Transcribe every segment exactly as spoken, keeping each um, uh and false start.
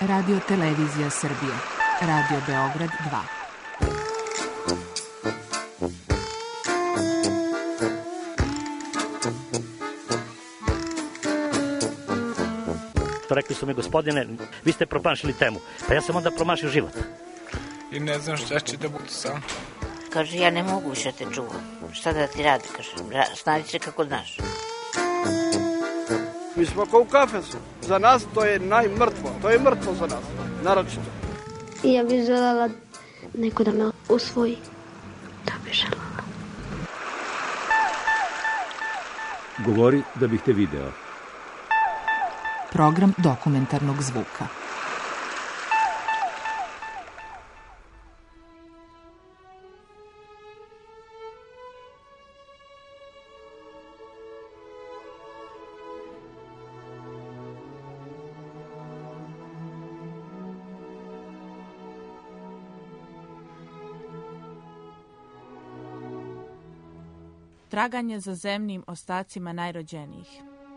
Radio Televizija Srbije. Radio Beograd dva. Rekli su mi, gospodine, vi ste promašili temu. Pa ja sam onda promašio život. I ne znam šta će da budu sam. Kaže, ja ne mogu više te čuvam. Šta da ti radi, kaže, snađi se kako znaš. Mi smo kao u kafesu. Za nas to je najmrtvo. To je mrtvo za nas, naročito. I ja bih željela neko da me usvoji. To bih željela. Govori da bih te video. Program dokumentarnog zvuka. Traganje za zemnim ostacima najrođenijih.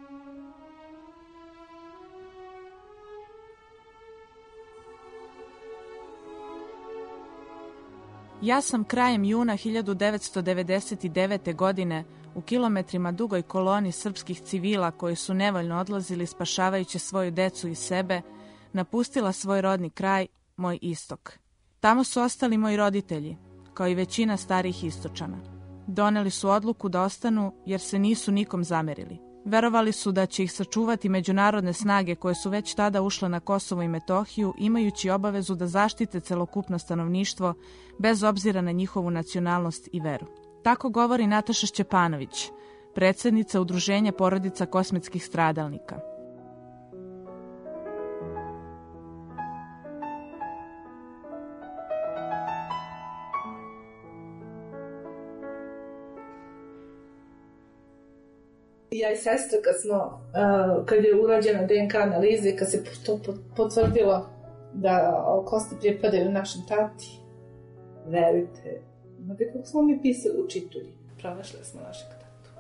Ja sam krajem juna hiljadu devetsto devedeset devete. godine u kilometrima dugoj koloni srpskih civila koji su nevoljno odlazili spašavajući svoju decu i sebe, napustila svoj rodni kraj, moj istok. Tamo su ostali moji roditelji, kao i većina starih istočana. Doneli su odluku da ostanu jer se nisu nikom zamerili. Verovali su da će ih sačuvati međunarodne snage koje su već tada ušle na Kosovo i Metohiju, imajući obavezu da zaštite celokupno stanovništvo bez obzira na njihovu nacionalnost i veru. Tako govori Nataša Šćepanović, predsjednica Udruženja porodica kosmetskih stradalnika. Ja i sestra kad smo, uh, kad je urađena D N K analize, kad se to potvrdilo da kosti pripadaju našem tati, verujte, znate kako smo mi pisali u čitulji, pronašli smo našeg tatu.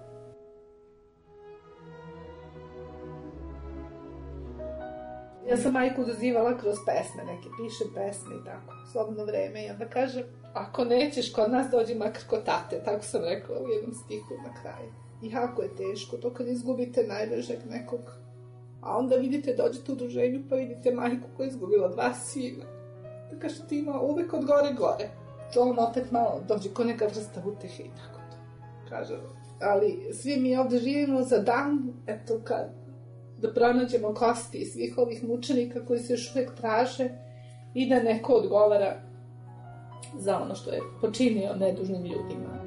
Ja sam majku dozivala kroz pesme, neke pišem pesme i tako, slobodno vreme, i onda kažem, ako nećeš kod nas dođi makar kod tate, tako sam rekla u jednom stihu na kraju. I jako je teško, to kad izgubite najdražeg nekog. A onda vidite, dođete u udruženju pa vidite majku koja je izgubila dva sina. Da kaže, ti ima uvek od gore gore. To on opet malo dođe ko neka vrsta utehe i tako to. Kaže, ali svi mi ovde živimo za dan, eto kad, da pronađemo kosti svih ovih mučenika koji se još uvek traže i da neko odgovara za ono što je počinio nedužnim ljudima.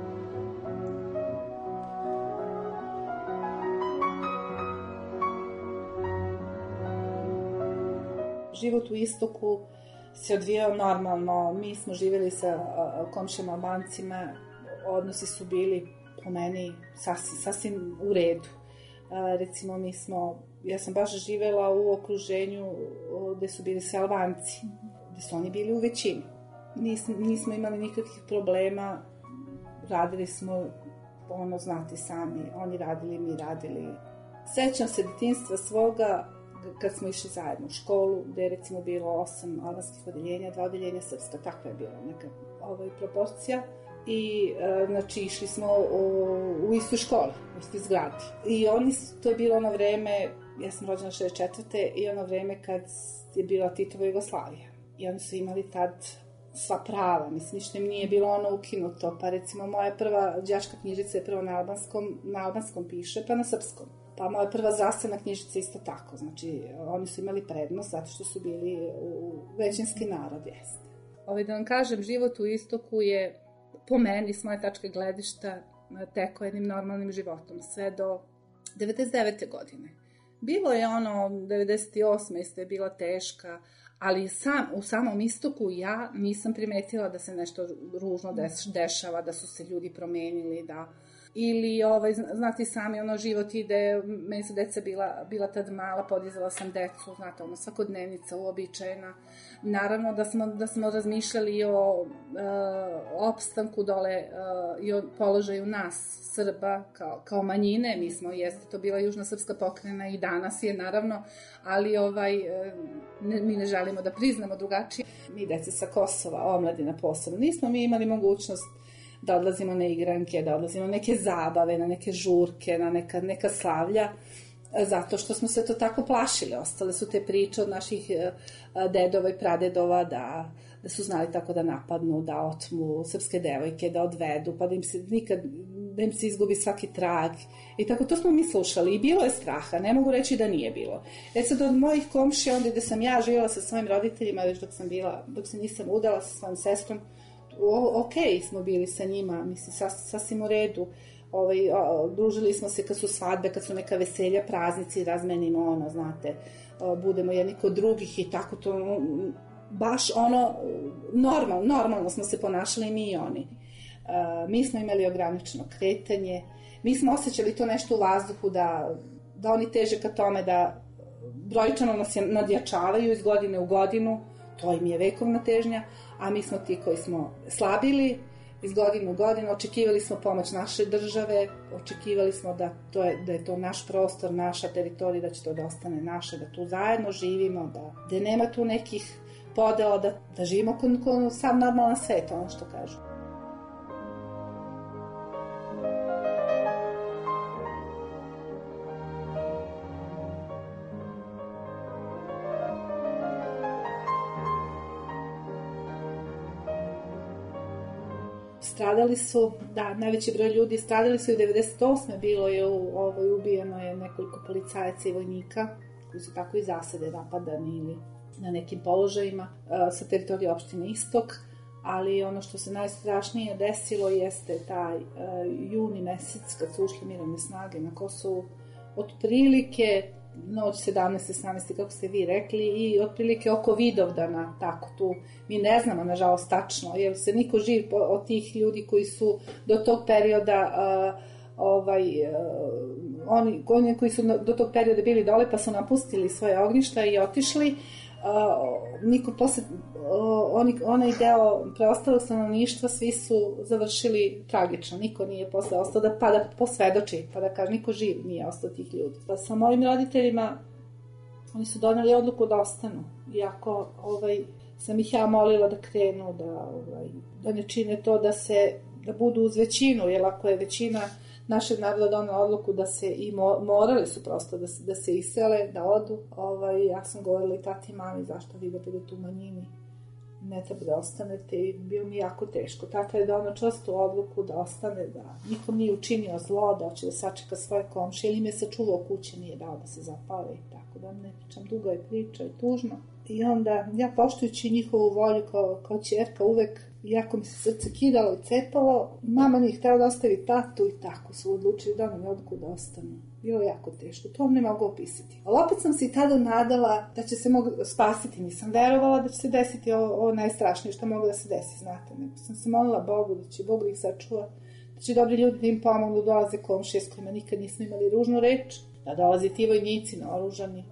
Život u istoku se odvijao normalno, mi smo živjeli sa komšijama Albancima, odnosi su bili po meni sasvim, sasvim u redu. A, recimo mi smo, ja sam baš živjela u okruženju gde su bili sve Albanci, gde su oni bili u većini. Nismo, nismo imali nikakvih problema, radili smo, ono znate sami, oni radili, mi radili. Sećam se detinjstva svoga, kad smo išli zajedno u školu, gde je recimo bilo osam albanskih odeljenja, dva odeljenja srpska, takva je bila neka ovaj, proporcija. I, e, znači, išli smo u, u istu školu, u istu zgradi. I oni, to je bilo ono vreme, ja sam rođena šezdeset četvrte i ono vreme kad je bila Titova Jugoslavija. I oni su imali tad sva prava, mislim, ništa im nije bilo ono ukinuto. Pa recimo, moja prva đačka knjižica je prvo na albanskom, na albanskom piše, pa na srpskom. Pa moja prva zdravstvena knjižica isto tako, znači oni su imali prednost zato što su bili u većinski narod, jeste. Ovaj, da vam kažem, život u istoku je, po meni, s moje tačke gledišta, teko jednim normalnim životom, sve do devedeset devete. godine. Bilo je ono, devedeset osme. isto je bila teška, ali sam, u samom istoku ja nisam primetila da se nešto ružno deš, dešava, da su se ljudi promenili, da... ili, ovaj, znate sami, ono, život ide, meni su deca bila, bila tad mala, podizala sam decu, znate, ono, svakodnevnica, uobičajena. Naravno da smo, da smo razmišljali o uh, opstanku dole uh, i o položaju nas, Srba, kao, kao manjine. Mi smo, jeste to bila Južna srpska pokrajina i danas je, naravno, ali ovaj, ne, mi ne želimo da priznamo drugačije. Mi, dece sa Kosova, omladina posebno, nismo mi imali mogućnost da odlazimo na igranke, da odlazimo na neke zabave, na neke žurke, na neka, neka slavlja, zato što smo se to tako plašili. Ostale su te priče od naših dedova i pradedova da, da su znali tako da napadnu, da otmu srpske devojke, da odvedu, pa da im se nikad, da im se izgubi svaki trag. I tako to smo mi slušali i bilo je straha, ne mogu reći da nije bilo. E sad od mojih komšija, onda gde sam ja živjela sa svojim roditeljima, već dok sam bila, dok se nisam udala sa svojom sestrom, o, ok smo bili sa njima, mislim, sas, sasvim u redu. Ovaj, o, družili smo se kad su svadbe, kad su neka veselja, praznici, razmenimo ono, znate, o, budemo jedni kod drugih i tako to, baš ono, normal, normalno smo se ponašali mi i oni. Uh, mi smo imali ograničeno kretanje, mi smo osjećali to nešto u vazduhu da, da oni teže ka tome da brojčano nas nadjačavaju iz godine u godinu, to im je vekovna težnja, a mi smo ti koji smo slabili iz godine u godinu, očekivali smo pomoć naše države, očekivali smo da, to je, da je to naš prostor, naša teritorija, da će to da ostane naše, da tu zajedno živimo, da, da nema tu nekih podela, da, da živimo kod, kod sam normalan svet, ono što kažu. Stradali su, da, najveći broj ljudi stradali su i devedeset osme bilo je, u, ovoj, ubijeno je nekoliko policajaca i vojnika koji su tako i zasade napadani ili na nekim položajima uh, sa teritorije opštine Istok, ali ono što se najstrašnije desilo jeste taj uh, juni mesec kad su ušli mirovne snage na Kosovu, otprilike noć sedamnaeste sedamnaeste kako ste vi rekli i otprilike oko Vidovdana, tako tu mi ne znamo nažalost tačno, jer se niko živ od tih ljudi koji su do tog perioda uh, ovaj, uh, oni, oni koji su do tog perioda bili dole pa su napustili svoje ognjišta i otišli, uh, niko posle, uh, oni, onaj deo preostalog stanovništva svi su završili tragično, niko nije posle ostao da, pa da posvedoči, pa da kaže, niko živ nije ostao tih ljudi. Pa sa mojim roditeljima oni su doneli odluku da ostanu, iako ovaj, sam ih ja molila da krenu, da, ovaj, da ne čine to, da se da budu uz većinu, jer ako je većina našeg naroda donela odluku da se i mo, morali su prosto da se, da se isele, da odu. Ovaj, ja sam govorila i tati i mami zašto vi da budete u manjini, ne treba da ostanete i bio mi jako teško. Tata je donao čvrstu odluku da ostane, da nikom nije učinio zlo, da hoće da sačeka svoje komšije ili im je sačuvao kuće, nije dao da se zapale i tako da ne pričam, duga je priča i tužno. I onda ja poštujući njihovu volju kao, kao ćerka uvek, iako mi se srce kidalo i cepalo, mama nije htjela da ostavi tatu i tako su odlučili da nam odluku da ostanu. Bilo je jako teško, to ne mogu opisati. Ali opet sam se i tada nadala da će se mogu spasiti, nisam verovala da će se desiti ovo, ovo najstrašnije što mogu da se desi, znate. Nego sam se molila Bogu da će Bog ih sačuva, da će dobri ljudi da im pomognu, da dolaze komšije s kojima nikad nismo imali ružnu reč, da dolaze ti vojnici naoružani.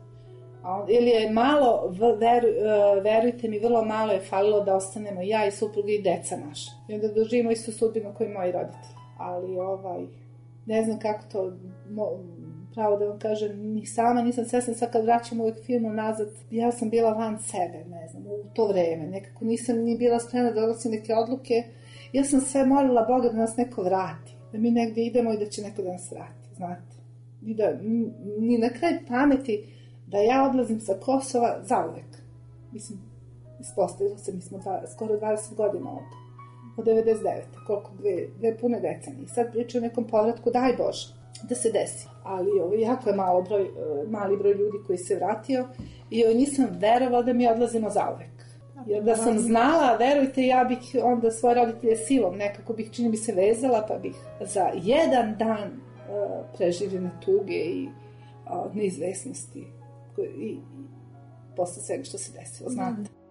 Ili je malo, veru, verujte mi, vrlo malo je falilo da ostanemo ja i supruga i deca naša. I onda doživimo istu sudbinu koji moji roditelji. Ali ovaj, ne znam kako to, mo, pravo da vam kažem, ni sama nisam svesna, sad kad vraćam uvek filmu nazad, ja sam bila van sebe, ne znam, u to vreme. Nekako nisam ni bila spremna da donosim neke odluke. Ja sam sve molila Boga da nas neko vrati, da mi negde idemo i da će neko da nas vrati, znate. I da, ni na kraj pameti da ja odlazim sa Kosova zauvek. Mislim, ispostavilo se, mi smo dva, skoro dvadeset godina ovdje. Od devedeset devete koliko, dve, dve pune decenije. I sad pričaju o nekom povratku, daj Bože, da se desi. Ali ovo, jako je malo broj, mali broj ljudi koji se vratio i ovo, nisam verovala da mi odlazimo zauvek. Jer da sam znala, verujte, ja bih onda svoje roditelje silom nekako bih, čini bi se, vezala, pa bih za jedan dan uh, preživljene tuge i uh, neizvesnosti i, i posle svega što se desilo, znate. Mm.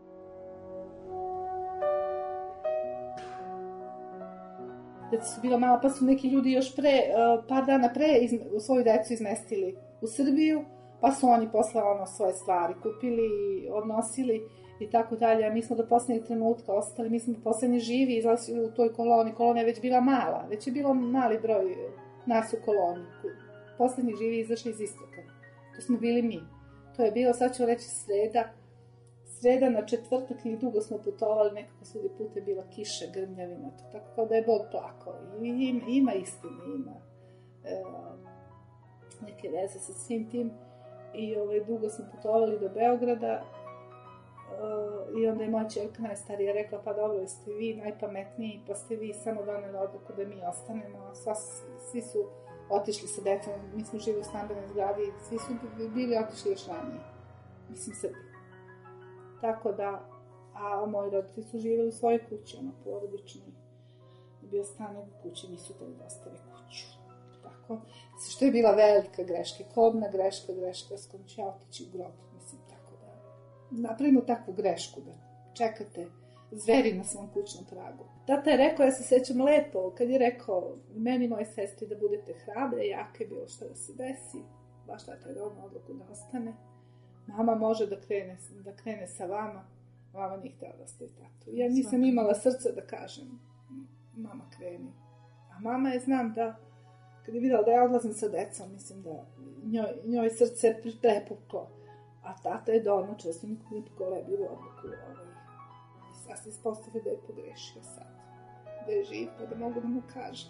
deca su bila mala, pa su neki ljudi još pre, par dana pre izme, svoju decu izmestili u Srbiju, pa su oni posle ono svoje stvari kupili i odnosili i tako dalje, a mi smo do poslednjeg trenutka ostali, mi smo poslednji živi izlazili u toj koloni, kolona je već bila mala, već je bilo mali broj nas u koloni, poslednji živi izašli iz istoka, to smo bili mi, to je bilo, sad ću reći sreda, sreda na četvrtak i dugo smo putovali, nekako svudi put je bila kiša, grmljavina, to tako kao da je Bog plakao. I ima, ima istine, ima e, neke veze sa svim tim. I ovaj, dugo smo putovali do Beograda e, i onda je moja ćerka najstarija rekla, pa dobro, ste vi najpametniji, pa ste vi samo doneli odluku da mi ostanemo, a sva, svi su otišli sa decom, mi smo živili u stambenoj zgradi, svi su bili otišli još ranije, mislim Srbi. Tako da, a moji roditelji su živjeli u svojoj kući, ono, porodičnoj. Bio stan nego kući, nisu teli da ostave kuću. Tako, što je bila velika greška, kobna greška, greška s kojom će ja otići u grob, mislim, tako da napravimo takvu grešku, da čekate zveri na svom kućnom pragu. Tata je rekao, ja se sećam lepo, kad je rekao meni i moje sestri da budete hrabre, jake, bilo što da se desi, baš tata je donao odluku da ostane. Mama može da krene, da krene sa vama, mama nije htjela da ostavi tatu. Ja nisam imala srca da kažem, mama kreni. A mama je, znam da, kad je vidjela da ja odlazim sa decom, mislim da njoj, njoj srce prepuklo. A tata je donao, često nikog ne pokolebilo odluku. Ovaj. I sad se ispostavio da je pogrešio sad. Da je živ, pa da mogu da mu kažem.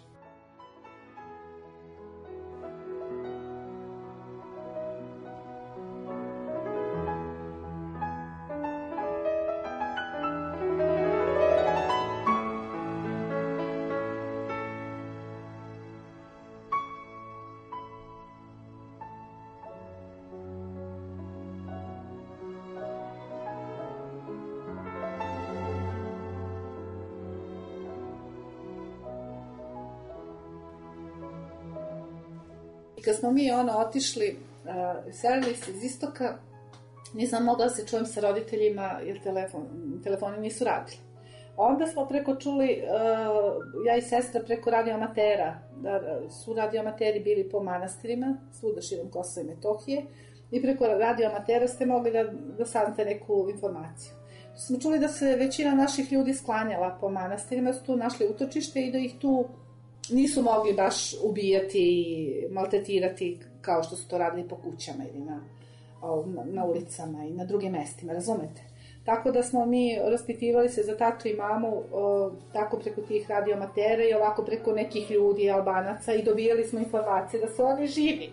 I kad smo mi ono otišli, uh, selili se iz istoka, nisam mogla da se čujem sa roditeljima jer telefon, telefoni nisu radili. Onda smo preko čuli, uh, ja i sestra preko radioamatera, da su radioamateri bili po manastirima, svuda širom Kosova i Metohije, i preko radioamatera ste mogli da, da saznate neku informaciju. Smo čuli da se većina naših ljudi sklanjala po manastirima, su tu našli utočište i da ih tu nisu mogli baš ubijati i maltretirati kao što su to radili po kućama ili na, na, na ulicama i na drugim mestima, razumete? Tako da smo mi raspitivali se za tatu i mamu o, tako preko tih radioamatera i ovako preko nekih ljudi, Albanaca, i dobijali smo informacije da su oni živi,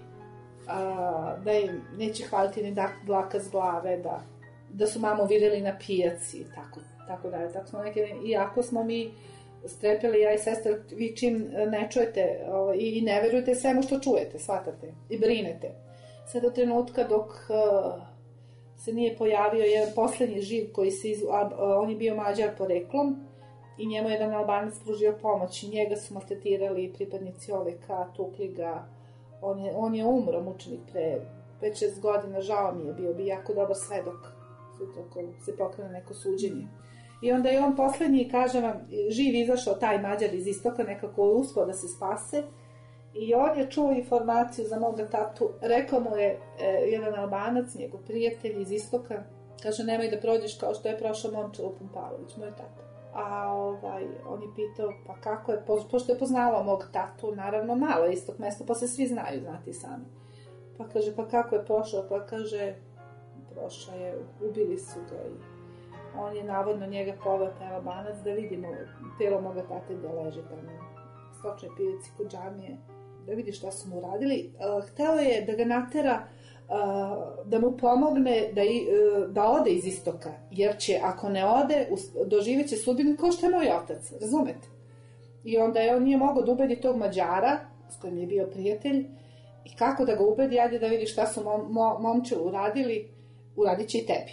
a, da im neće hvaliti ni dlaka s glave, da, da su mamu vidjeli na pijaci, tako, tako da, tako smo neke, iako smo mi strepeli, ja i sestra, vi čim ne čujete o, i ne verujete svemu što čujete, shvatate i brinete. Sve do trenutka dok uh, se nije pojavio jedan poslednji živ koji se, iz, a, a, on je bio Mađar poreklom i njemu jedan Albanac pružio pomoć i njega su maltretirali pripadnici O V K, tukli ga, on je, on je umro, mučenik, pre pet šest godina, žao mi je, bio bi jako dobar svedok, sutra ako se pokrene neko suđenje. I onda je on poslednji, kažem vam, živ izašao taj Mađar iz istoka, nekako je uspio da se spase. I on je čuo informaciju za moga tatu. Rekao mu je e, jedan Albanac, njegov prijatelj iz istoka, kaže, nemoj da prođeš kao što je prošao Momčilo Pumpalović, moj tata. A ovaj, on je pitao, pa kako je, po, pošto je poznavao mog tatu, naravno malo je istog mesta, pa se svi znaju, znati sami. Pa kaže, pa kako je prošao, pa kaže, prošao je, ubili su ga i on je navodno njega poveo taj Albanac da vidimo telo moga tate gde leže tamo u stočnoj pivici kod džamije, da vidi šta su mu uradili. Uh, hteo je da ga natera, uh, da mu pomogne da, i, uh, da ode iz istoka, jer će, ako ne ode, doživeće sudbinu kao što je moj otac, razumete? I onda je on nije mogao da ubedi tog Mađara, s kojim je bio prijatelj, i kako da ga ubedi, ajde da vidi šta su mom, mom, momčelu uradili, uradit će i tebi.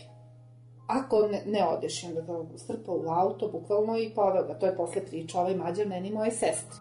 Ako ne, ne odeš, onda ga strpao u auto, bukvalno, i poveo ga. To je posle priča ovaj Mađar meni i moje sestri.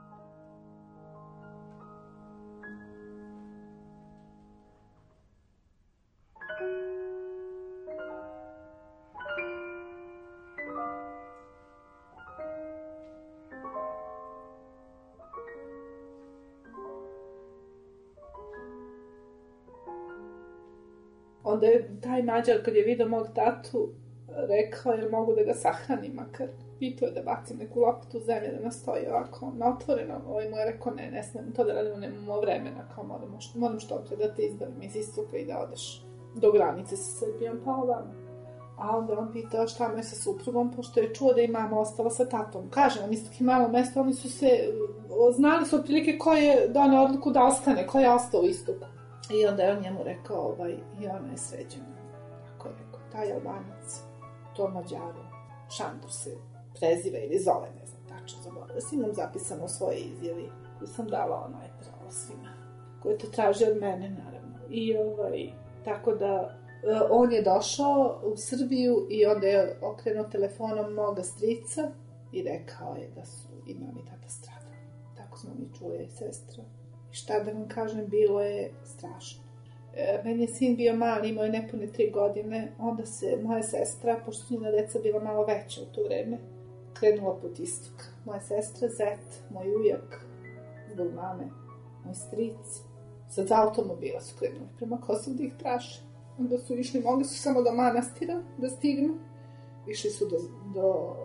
Onda je taj Mađar, kad je vidio mog tatu, rekao je mogu da ga sahranim, makar pitao je da bacim neku loptu u zemlje, da nas stoji ovako na otvoreno. Ovaj mu je rekao, ne, ne smijem to da radimo, nemamo vremena, kao moramo, moram što pre da te izbavim iz istoka i da odeš do granice sa Srbijom, pa ovamo. A onda on pitao šta mu je sa suprugom, pošto je čuo da je mama ostala sa tatom. Kaže nam, isto je malo mesto, oni su se, znali su otprilike ko je doneo odluku da ostane, ko je ostao u istoku. I onda je on njemu rekao, ovaj, i ona je sređena. Tako je rekao, taj Albanac, to Mađaru, Šandor se preziva ili zove, ne znam tačno, zaboravila. S imam zapisano u svoje izjavi koju sam dala onaj pravo svima, koje to traže od mene, naravno. I ovaj, tako da, on je došao u Srbiju i onda je okrenuo telefonom moga strica i rekao je da su i mama i tata stradali. Tako smo mi čuli i sestra. I šta da vam kažem, bilo je strašno. E, meni je sin bio mali, imao je nepune tri godine, onda se moja sestra, pošto njena deca bila malo veća u to vreme, krenula put istoka. Moja sestra, zet, moj ujak, zbog mame, moj stric, sad za automobila su krenuli prema Kosovu da ih traže. Onda su išli, mogli su samo do manastira da stignu, išli su do, do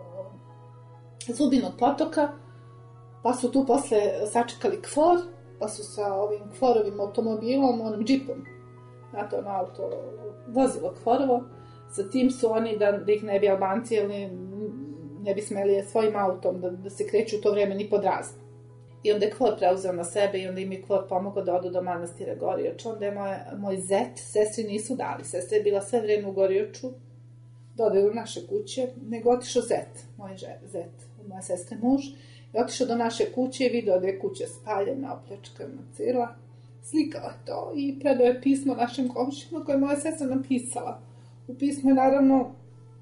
Zubinog potoka, pa su tu posle sačekali kfor, pa su sa ovim kforovim automobilom, onim džipom, znate ono auto, vozilo kvorovo, sa tim su oni, da, da ih ne bi Albanci, ili ne bi smeli svojim autom da, da se kreću u to vreme ni pod razno. I onda je kvor preuzeo na sebe i onda im je kvor pomogao da odu do manastira Gorioča. Onda je moj, moj zet, sestri nisu dali. Sestra je bila sve vreme u Gorioču, da ode do naše kuće, nego otišao zet, moj zet, moja sestra muž, i otišao do naše kuće i vidio da je kuća spaljena, opljačkana cela. Slikao je to i predao je pismo našem komšima koje je moja sestra napisala. U pismu je naravno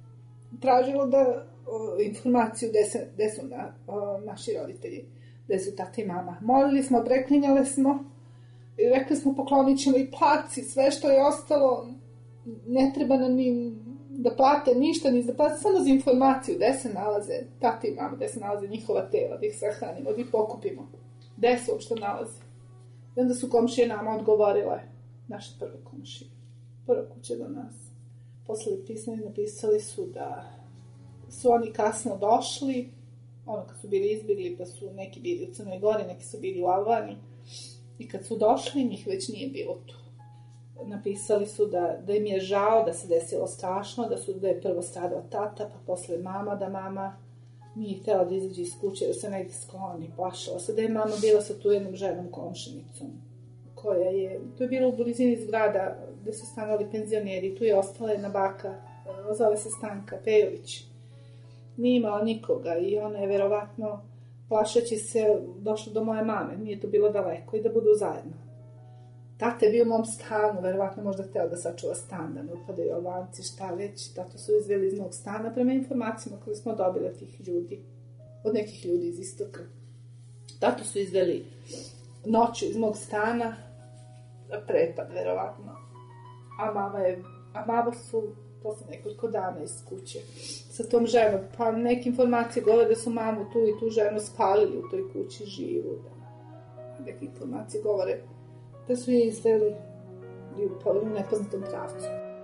tražilo da o, informaciju gde, se, gde su na, o, naši roditelji, gde su tata i mama. Molili smo, preklinjale smo i rekli smo poklonit ćemo i placi, sve što je ostalo, ne treba nam ni da plate ništa, ni da plate, samo za informaciju gde se nalaze tata i mama, gde se nalaze njihova tela, da ih sahranimo, da ih pokupimo, gde se uopšte nalaze. I onda su komšije nama odgovorile, naše prve komšije, prva kuća do nas. Posle pisma napisali su da su oni kasno došli, ono kad su bili izbjegli, pa su neki bili u Crnoj Gori, neki su bili u Albaniji, i kad su došli, njih već nije bilo tu. Napisali su da, da im je žao, da se desilo strašno, da, su, da je prvo stradao tata, pa posle mama, da mama nije htjela da izađe iz kuće, da se negdje skloni, plašala se, da je mama bila sa tu jednom ženom komšinicom, koja je, to je bilo u blizini zgrada gde su stanovali penzioneri, tu je ostala jedna baka, zove se Stanka Pejović, nije imala nikoga i ona je verovatno, plašeći se, došla do moje mame, nije to bilo daleko, i da budu zajedno. Tata je bio u mom stanu, verovatno možda hteo da sačuva stan, da ne upadaju Albanci, šta već. Tato su izveli iz mog stana prema informacijama koje smo dobili od tih ljudi, od nekih ljudi iz istoka. Tato su izveli noću iz mog stana, prepad, verovatno. A mama je, a mama su posle nekoliko dana iz kuće sa tom ženom. Pa neke informacije govore da su mamu tu i tu ženu spalili u toj kući živu. Da. Neke informacije govore da su je izveli u nepoznatom pravcu.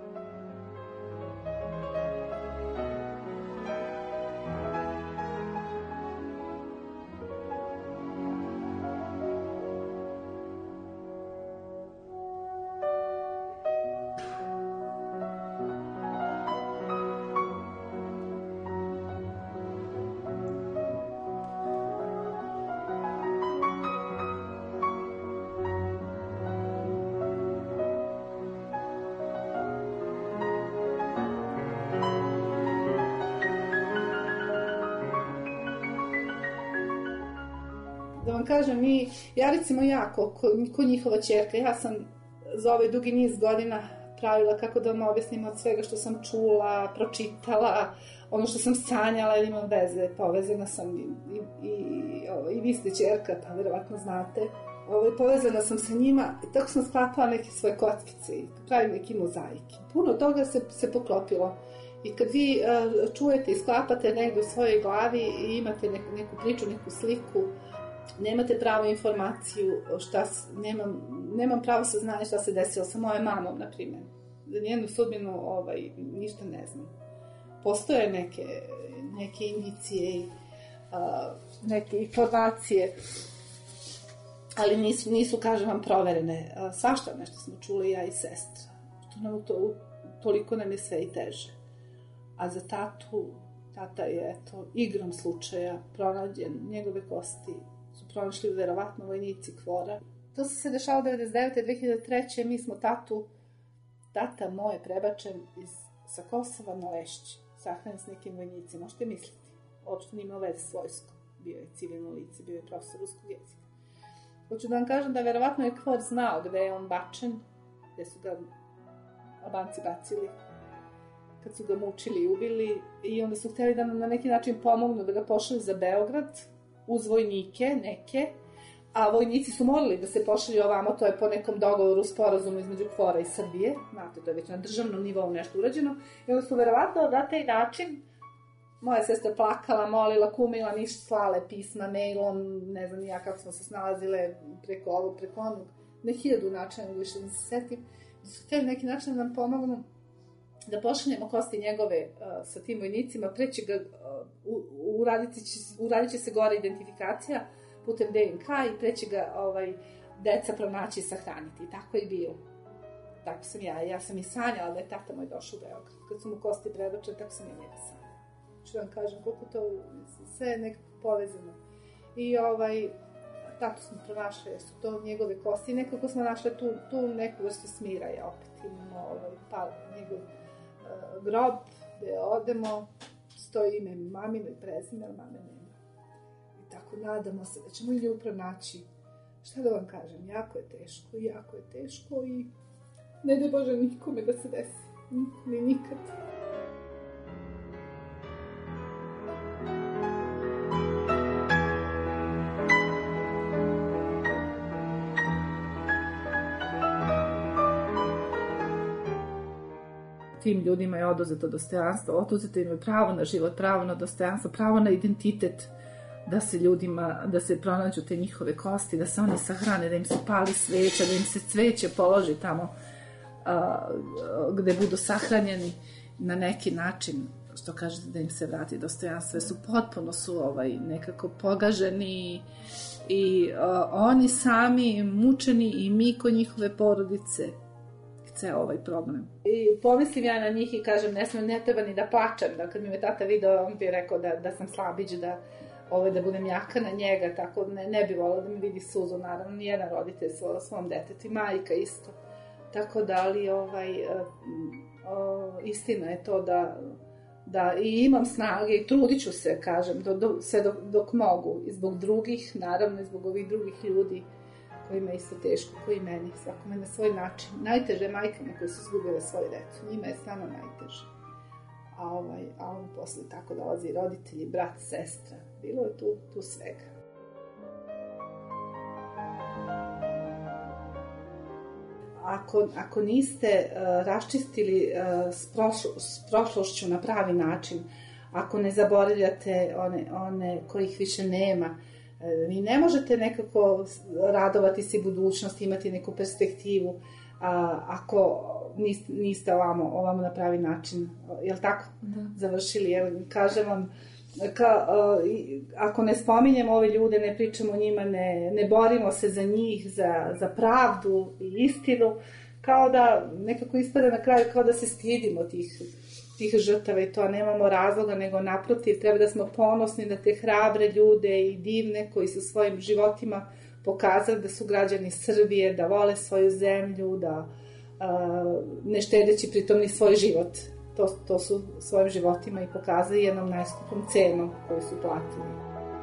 Da vam kažem, mi, ja recimo ja, ko, ko, ko njihova ćerka, ja sam za ovaj dugi niz godina pravila kako da vam objasnim od svega što sam čula, pročitala, ono što sam sanjala ili imam veze, povezana sam i, i, i, ovo, i vi ste ćerka, pa verovatno znate. Ovo, povezana sam sa njima i tako sam sklapala neke svoje kockice i pravim neki mozaiki. Puno toga se, se poklopilo. I kad vi uh, čujete i sklapate negdje u svojoj glavi i imate neku, neku priču, neku sliku, nemate pravu informaciju, šta, nemam, nemam pravo saznanje šta se desilo sa mojom mamom, na primjer. za njenu sudbinu ovaj, ništa ne znam. Postoje neke, neke indicije, uh, neke informacije, ali nisu, nisu, kažem vam, proverene. Uh, svašta nešto smo čuli ja i sestra. To nam to, toliko nam je sve i teže. A za tatu, tata je, eto, igrom slučaja pronađen, njegove kosti su pronašli verovatno vojnici Kvora. To se se dešava devedeset devete. dve hiljade treće. Mi smo tatu, tata moj je prebačen iz, sa Kosova na Lešće, sahranjen s nekim vojnicima, možete misliti. Uopšte nije imao veze s vojskom. Bio je civilno lice, bio je profesor ruskog jezika. Hoću da vam kažem da verovatno je Kvor znao gde je on bačen, gde su ga Albanci bacili, kad su ga mučili i ubili, i onda su hteli da nam na neki način pomognu da ga pošalju za Beograd, uz vojnike neke, a vojnici su morali da se pošalju ovamo, to je po nekom dogovoru, sporazumu između Kvora i Srbije, znate, to je već na državnom nivou nešto urađeno, i onda su verovatno na taj način, moja sestra plakala, molila, kumila, ništa, slale pisma, mailom, ne znam ja kako smo se snalazile preko ovog, preko onog, ne hiljadu načina, više da se setim, da su hteli neki način da nam pomognu da pošaljemo kosti njegove uh, sa tim vojnicima, pre će ga, uh, uradit će, uradit će se gore identifikacija putem D N K i pre će ga ovaj, deca pronaći i sahraniti. I tako je bilo. Tako sam ja. Ja sam i sanjala da je tata moj došao u Beograd. Kad su mu kosti prebačene, tako sam i njega sanjala. Što vam kažem, koliko to sve je nekako povezano. I ovaj, tatu smo pronašli, su to njegove kosti. I nekako smo našli tu, tu neku vrstu smiraja opet. Imamo ovaj, pa, njegov uh, grob, gde odemo, stoji ime mamino i prezime, ali mame nema. I tako nadamo se da ćemo i nju pronaći. Šta da vam kažem, jako je teško, jako je teško i ne daj Bože nikome da se desi. Nikome, nikad. Tim ljudima je oduzeto dostojanstvo, oduzeto im je pravo na život, pravo na dostojanstvo, pravo na identitet, da se ljudima, da se pronađu te njihove kosti, da se oni sahrane, da im se pali sveća, da im se cveće položi tamo a, gde budu sahranjeni na neki način, što kažete, da im se vrati dostojanstvo, su potpuno su ovaj, nekako pogaženi i a, oni sami mučeni i mi kod njihove porodice, ceo ovaj problem. I pomislim ja na njih i kažem, ne smem, ne treba ni da plačem, da kad mi me tata video, on bi rekao da, da sam slabić, da, ovaj, da budem jaka na njega, tako ne, ne bi volao da mi vidi suzu, naravno, nijedan roditelj svo, svom detetu i majka isto. Tako da, ali ovaj, o, o, istina je to da, da i imam snage i trudit ću se, kažem, do, do, sve dok, dok mogu, i zbog drugih, naravno, i zbog ovih drugih ljudi, kojima je isto teško, koji meni, svakome na svoj način. Najteže majkama koje su izgubile svoju decu, njima je stvarno najteže. A, ovaj, a on posle tako dolazi roditelji, brat, sestra, bilo je tu, tu svega. Ako, ako niste uh, raščistili uh, s, prošlo, s prošlošću na pravi način, ako ne zaboravljate one, one kojih više nema, vi ne možete nekako radovati se budućnosti, imati neku perspektivu a, ako niste, niste ovamo, ovamo na pravi način, jel tako, da. Završili, jel, kažem vam, ka, a, ako ne spominjemo ove ljude, ne pričamo o njima, ne, ne borimo se za njih, za, za pravdu i istinu, kao da nekako ispada na kraju, kao da se stidimo tih tih žrtava i to nemamo razloga, nego naprotiv, treba da smo ponosni na te hrabre ljude i divne koji su svojim životima pokazali da su građani Srbije, da vole svoju zemlju, da a, ne štedeći pritom ni svoj život. To, to su svojim životima i pokazali jednom najskupom cenom koju su platili.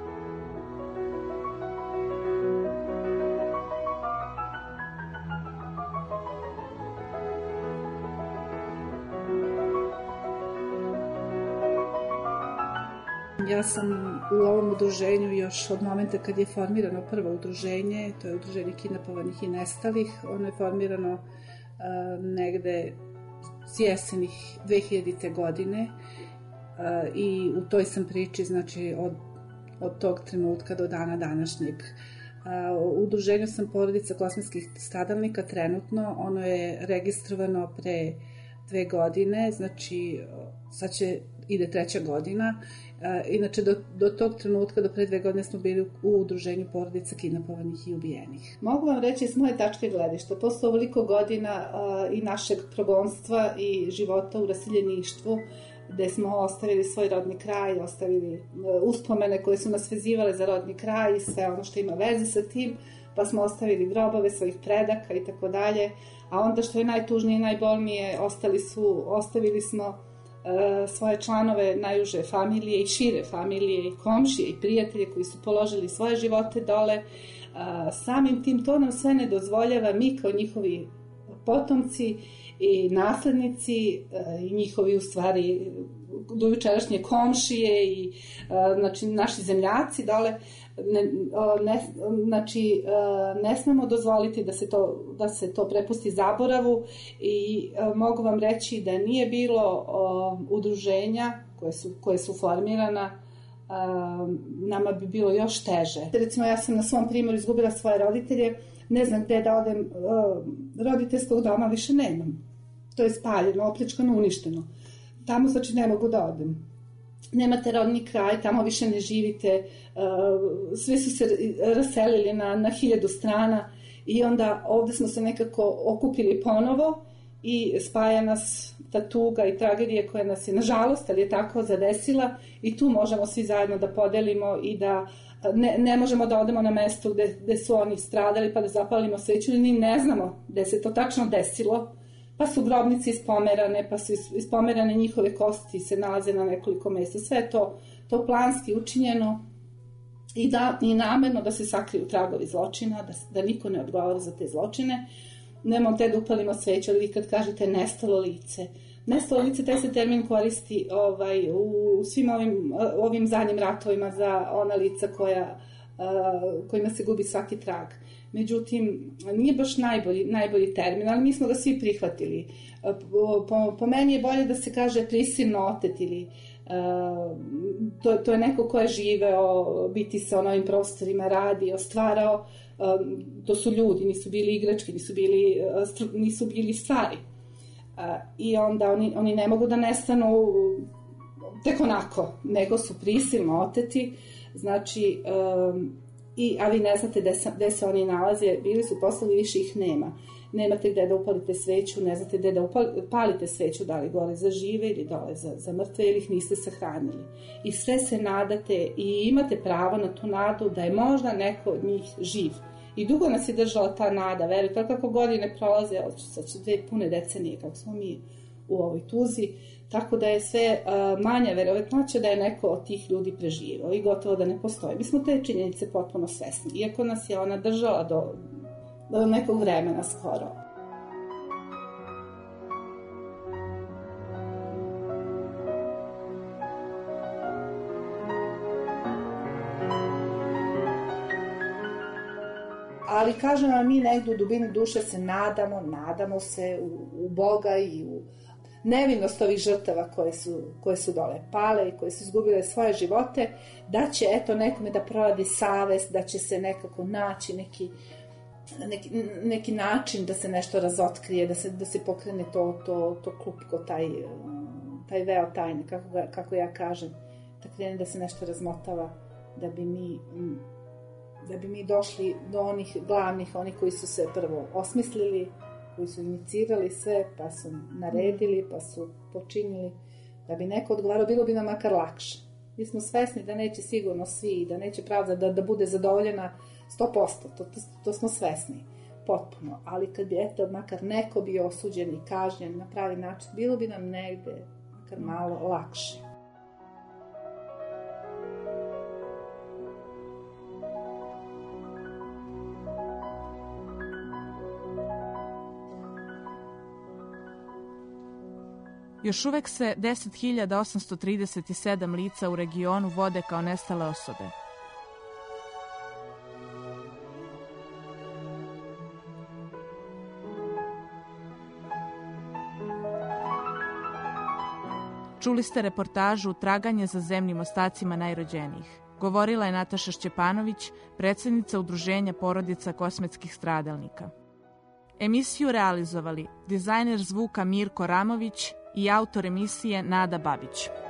Ja sam u ovom udruženju još od momenta kad je formirano prvo udruženje, to je udruženje kidnapovanih i nestalih. Ono je formirano uh, negde s jesenih dve hiljadite. godine uh, i u toj sam priči, znači od, od tog trenutka do dana današnjeg. U udruženju sam porodica kosmetskih stradalnika trenutno, ono je registrovano pre dve godine, znači sad će ide treća godina. Inače, do, do tog trenutka, do pre dve godine smo bili u udruženju porodica kidnapovanih i ubijenih. Mogu vam reći s moje tačke gledišta, posle ovoliko godina i našeg progonstva i života u rasiljeništvu, gde smo ostavili svoj rodni kraj, ostavili uspomene koje su nas vezivale za rodni kraj i sve ono što ima veze sa tim, pa smo ostavili grobove svojih predaka i tako dalje, a onda što je najtužnije i najbolnije, ostali su, ostavili smo uh, svoje članove najuže familije i šire familije i komšije i prijatelje koji su položili svoje živote dole. Uh, samim tim to nam sve ne dozvoljava, mi kao njihovi potomci i naslednici uh, i njihovi u stvari dojučerašnje komšije i uh, znači naši zemljaci dole, ne, ne, znači ne smemo dozvoliti da se to, da se to prepusti zaboravu i mogu vam reći da nije bilo udruženja koje su, koje su formirana, nama bi bilo još teže. Recimo, ja sam na svom primjeru izgubila svoje roditelje, ne znam gde da odem, roditeljskog doma više nemam. To je spaljeno, opljačkano, uništeno. Tamo znači ne mogu da odem. Nemate rodni kraj, tamo više ne živite, svi su se raselili na, na hiljadu strana i onda ovde smo se nekako okupili ponovo i spaja nas ta tuga i tragedija koja nas je, nažalost, ali je tako zadesila i tu možemo svi zajedno da podelimo i da ne, ne možemo da odemo na mesto gde, gde su oni stradali pa da zapalimo sveću, ni ne znamo gde se to tačno desilo. Pa su grobnice ispomerane, pa su ispomerane njihove kosti se nalaze na nekoliko mesta. Sve je to, to planski učinjeno i, da, i namerno da se sakriju tragovi zločina, da, da niko ne odgovara za te zločine. Nemamo te da upalimo sveću, ali vi kad kažete nestalo lice. Nestalo lice, taj se termin koristi ovaj, u svim ovim, ovim zadnjim ratovima za ona lica koja, uh, kojima se gubi svaki trag. Međutim, nije baš najbolji, najbolji termin, ali mi smo ga svi prihvatili. Po, po, po meni je bolje da se kaže prisilno otet ili uh, to, to je neko ko je živeo, biti se na ovim prostorima, radio, stvarao, uh, to su ljudi, nisu bili igrački, nisu bili, uh, nisu bili stvari. Uh, I onda oni, oni ne mogu da nestanu tek onako, nego su prisilno oteti, znači... Um, I, a vi ne znate gde se, gde se oni nalaze, bili su poslali, više ih nema. Nemate gde da upalite sveću, ne znate gde da upalite sveću, da li gore za žive ili dole za, za mrtve, ili ih niste sahranili. I sve se nadate i imate pravo na tu nadu da je možda neko od njih živ. I dugo nas je držala ta nada, verujte, kako godine prolaze, sad će dve pune decenije kako smo mi u ovoj tuzi, tako da je sve uh, manja verovatnoća da je neko od tih ljudi preživao i gotovo da ne postoji. Mi smo te činjenice potpuno svesni, iako nas je ona držala do, do nekog vremena skoro. Ali kažem vam, mi negdje u dubini duše se nadamo, nadamo se u, u Boga i u nevinost ovih žrtava koje su, koje su dole pale i koje su izgubile svoje živote, da će eto nekome da proradi savest, da će se nekako naći neki, neki, neki način da se nešto razotkrije, da se, da se pokrene to, to, to klupko, taj, taj veo tajne, kako, ga, kako ja kažem, da krene da se nešto razmotava, da bi mi... da bi mi došli do onih glavnih, oni koji su se prvo osmislili, koji su inicirali sve, pa su naredili, pa su počinili, da bi neko odgovarao, bilo bi nam makar lakše. Mi smo svesni da neće sigurno svi, da neće pravda da, da bude zadovoljena sto posto, to, to, to smo svesni, potpuno. Ali kad bi, eto, makar neko bio osuđen i kažnjen na pravi način, bilo bi nam negde makar malo lakše. Još uvek se deset hiljada osamsto trideset sedam lica u regionu vode kao nestale osobe. Čuli ste reportažu Traganje za zemljim ostacima najrođenijih. Govorila je Nataša Šćepanović, predsjednica Udruženja porodica kosmetskih stradalnika. Emisiju realizovali dizajner zvuka Mirko Ramović i autor emisije Nada Babić.